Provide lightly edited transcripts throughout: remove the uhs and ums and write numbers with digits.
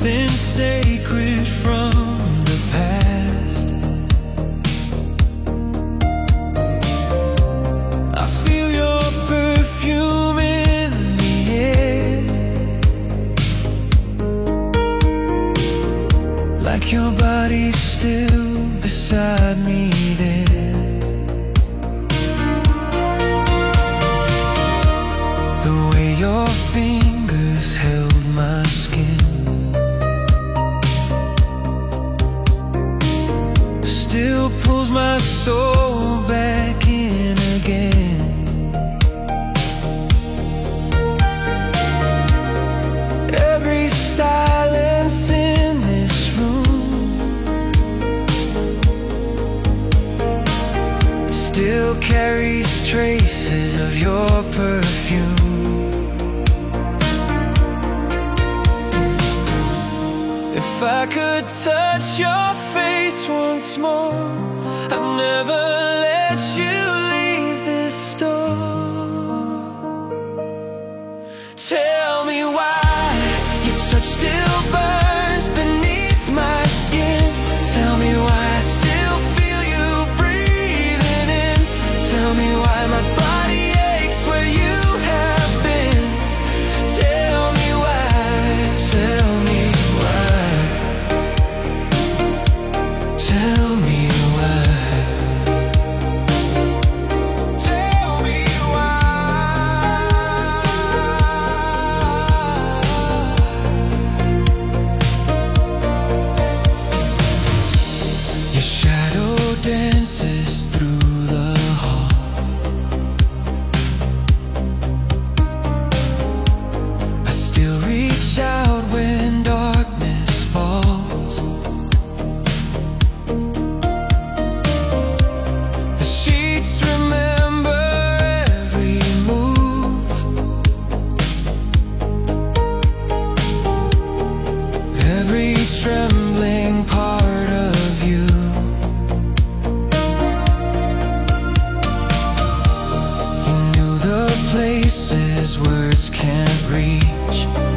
something sacred from the past. I feel your perfume in the air, like your body's still beside me there. The way your fingers held my skin still pulls my soul back in again. Every silence in this room still carries traces of your perfume. If I could touch your face once more, I'd never let you leave this door. Tell me why your touch still burns beneath my skin. Tell me why I still feel you breathing in. Tell me why my body aches where you have been. Tell me why, tell me why, tell me why, tell me why. Your shadow dances through the hall. I still reach out when darkness falls. The sheets remember every move, every trembling part of you. You knew the places words can't reach.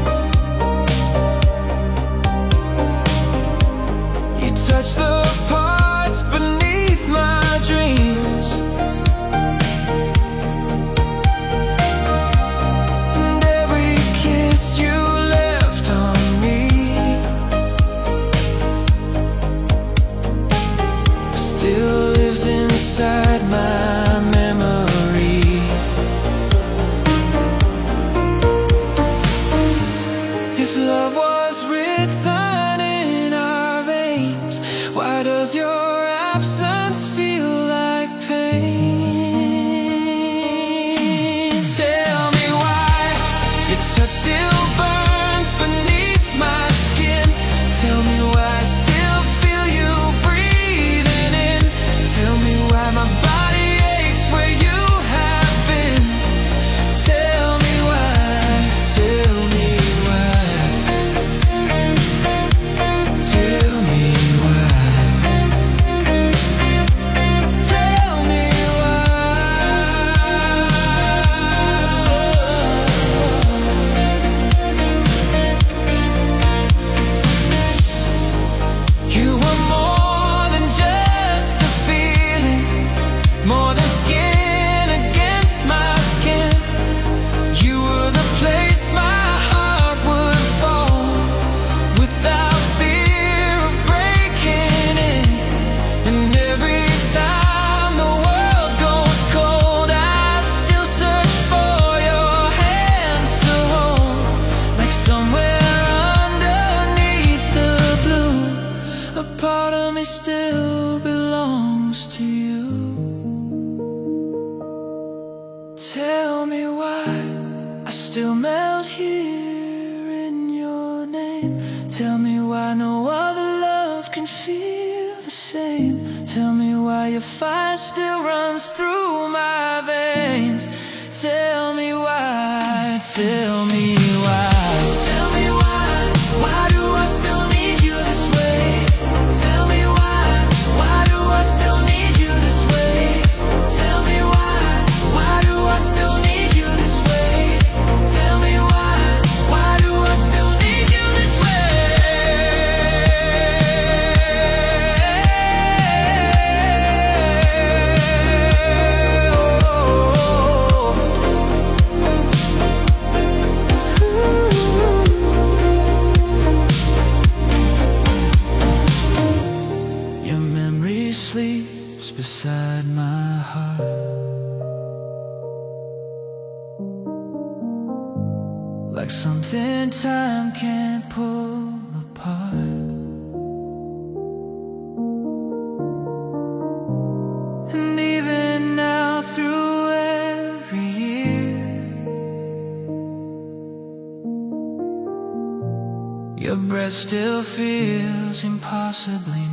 You touch the parts beneath my dreams, and every kiss you left on me still lives inside my memory. If love was written in our veins, why does your absence feel like pain? Tell me why your touch still burns beneath my skin. Tell me why I still feel you breathing in. Tell me why my body aches where you have been. Tell me why, tell me why, tell me why, tell me why. You were more than just a feeling, more than skin against my skin. You were the place my heart would fall without fear of breaking in. And every time the world goes cold, I still search for your hands to hold, like somewhere underneath the blue, a part of me still belongs to you. Tell me why I still melt here in your name. Tell me why no other love can feel the same. Tell me why your fire still runs through my veins. Tell me why, tell me why, tell me why do I still need you this way? Tell me why do I still need you this way? Tell me why do I still need you this way? Tell me why do I still need you this way? beats beside my heart, like something time can't pull apart. And even now through every year, your breath still feels impossibly